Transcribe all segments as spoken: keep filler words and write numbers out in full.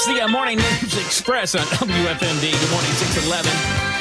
It's the uh, Morning News Express on W F M D. Good morning, six eleven.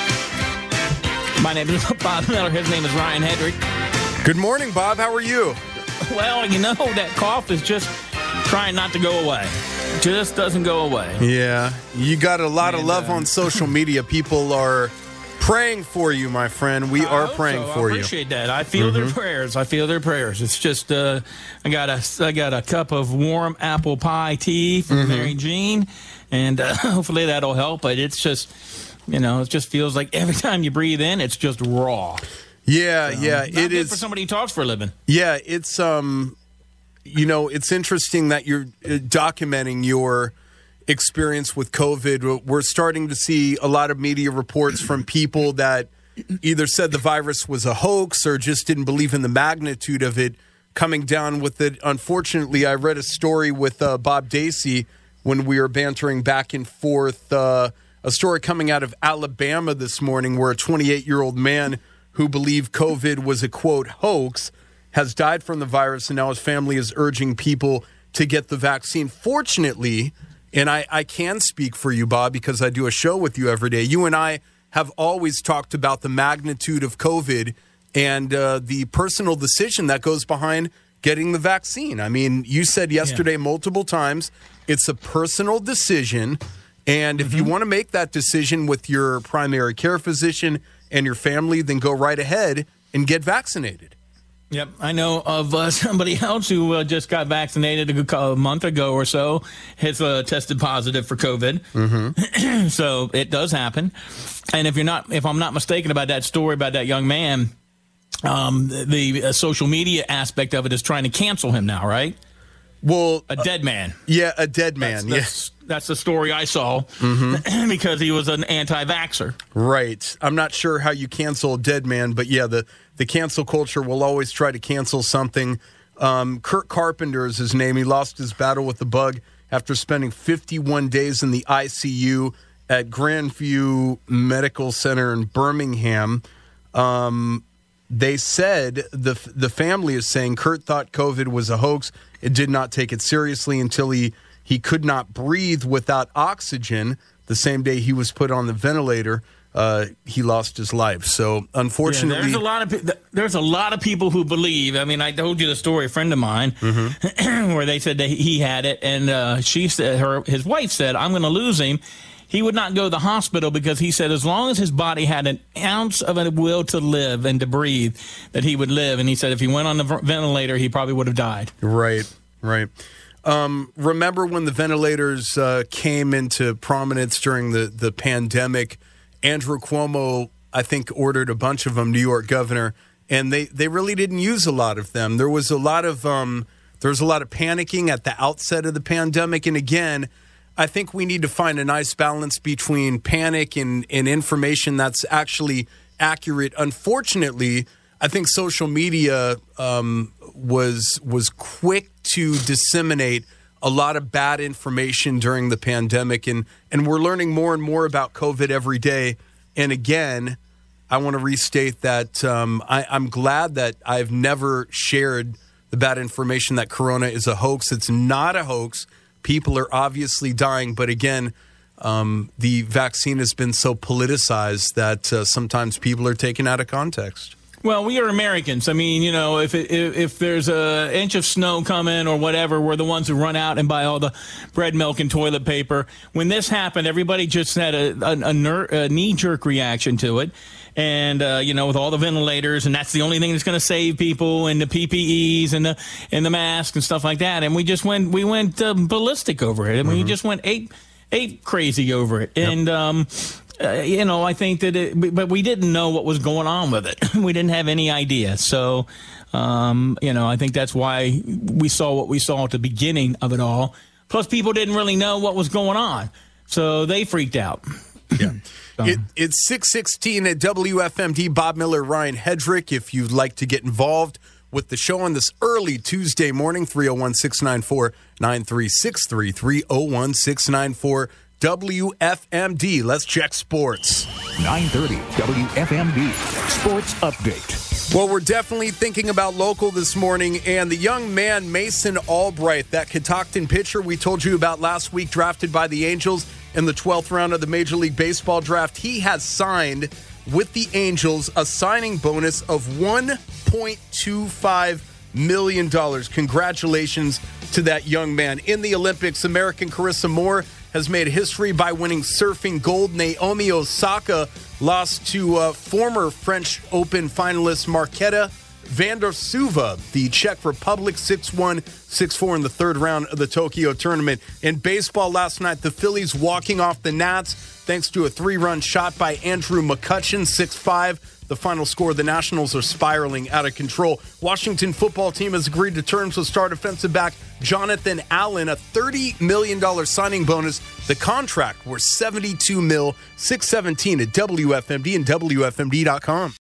My name is Bob Miller. His name is Ryan Hedrick. Good morning, Bob. How are you? Well, you know, that cough is just trying not to go away. Just doesn't go away. Yeah. You got a lot And, of love uh, on social media. People are praying for you, my friend. We I are hope praying so. for I you. appreciate that. I feel Mm-hmm. their prayers. I feel their prayers. It's just, uh, I got a, I got a cup of warm apple pie tea from Mm-hmm. Mary Jean, and uh, hopefully that'll help. But it's just, you know, it just feels like every time you breathe in, it's just raw. Yeah, So, yeah. not It good is. for somebody who talks for a living. Yeah, it's um, you know, it's interesting that you're uh, documenting your experience with COVID. We're starting to see a lot of media reports from people that either said the virus was a hoax or just didn't believe in the magnitude of it coming down with it. Unfortunately, I read a story with uh, Bob Dacey when we were bantering back and forth, uh, a story coming out of Alabama this morning where a twenty-eight-year-old man who believed COVID was a, quote, hoax has died from the virus, and now his family is urging people to get the vaccine. Fortunately, and I, I can speak for you, Bob, because I do a show with you every day, you and I have always talked about the magnitude of COVID and uh, the personal decision that goes behind getting the vaccine. I mean, you said yesterday yeah. multiple times, it's a personal decision. And if mm-hmm. you want to make that decision with your primary care physician and your family, then go right ahead and get vaccinated. Yep, I know of uh, somebody else who uh, just got vaccinated a, a month ago or so, has uh, tested positive for COVID. Mm-hmm. So it does happen. And if you're not, if I'm not mistaken about that story about that young man, um, the, the uh, social media aspect of it is trying to cancel him now, right? Well, a dead man. Uh, yeah, a dead man. That's, that's, yeah. that's the story I saw mm-hmm. because he was an anti-vaxxer. Right. I'm not sure how you cancel a dead man, but yeah, the, the cancel culture will always try to cancel something. Um, Kurt Carpenter is his name. He lost his battle with the bug after spending fifty-one days in the I C U at Grandview Medical Center in Birmingham. Um, they said, the the family is saying Kurt thought COVID was a hoax. It did not take it seriously until he, he could not breathe without oxygen. The same day he was put on the ventilator, uh, he lost his life. So, unfortunately... Yeah, there's a lot of there's a lot of people who believe. I mean, I told you the story, a friend of mine, mm-hmm. where they said that he had it, and uh, she said, her his wife said, I'm going to lose him. He would not go to the hospital because he said as long as his body had an ounce of a will to live and to breathe, that he would live. And he said if he went on the ventilator, he probably would have died. Right, right. Um, remember when the ventilators uh, came into prominence during the, the pandemic? Andrew Cuomo, I think, ordered a bunch of them, New York governor, and they, they really didn't use a lot of them. There was a lot of um, there was a lot of panicking at the outset of the pandemic, and again, I think we need to find a nice balance between panic and, and information that's actually accurate. Unfortunately, I think social media um, was was quick to disseminate a lot of bad information during the pandemic, and, and we're learning more and more about COVID every day. And again, I want to restate that um, I, I'm glad that I've never shared the bad information that Corona is a hoax. It's not a hoax. People are obviously dying, but again, um, the vaccine has been so politicized that uh, sometimes people are taken out of context. Well, we are Americans. I mean, you know, if it, if, if there's a inch of snow coming or whatever, we're the ones who run out and buy all the bread, milk, and toilet paper. When this happened, everybody just had a, a, a, ner- a knee-jerk reaction to it. And, uh, you know, with all the ventilators, and that's the only thing that's going to save people, and the P P Es and the and the masks and stuff like that. And we just went we went uh, ballistic over it. I mean, mm-hmm. we just went ape, ape crazy over it. Yep. And, um, uh, you know, I think that it, but we didn't know what was going on with it. We didn't have any idea. So, um, you know, I think that's why we saw what we saw at the beginning of it all. Plus, people didn't really know what was going on. So they freaked out. Yeah. It, it's six sixteen at W F M D. Bob Miller, Ryan Hedrick. If you'd like to get involved with the show on this early Tuesday morning, three oh one, six nine four, nine three six three, three oh one, six nine four, W F M D. Let's check sports. nine thirty W F M D Sports Update. Well, we're definitely thinking about local this morning, and the young man, Mason Albright, that Catoctin pitcher we told you about last week, drafted by the Angels in the twelfth round of the Major League Baseball draft, he has signed with the Angels a signing bonus of one point two five million dollars. Congratulations to that young man. In the Olympics, American Carissa Moore has made history by winning surfing gold. Naomi Osaka lost to uh, former French Open finalist Marketa Vondrousova, the Czech Republic, six one, six four in the third round of the Tokyo tournament. In baseball last night, the Phillies walking off the Nats thanks to a three-run shot by Andrew McCutchen, six five. The final score, the Nationals are spiraling out of control. Washington football team has agreed to terms with star defensive back Jonathan Allen, a thirty million dollars signing bonus. The contract worth seventy-two mil, six seventeen at W F M D and W F M D dot com.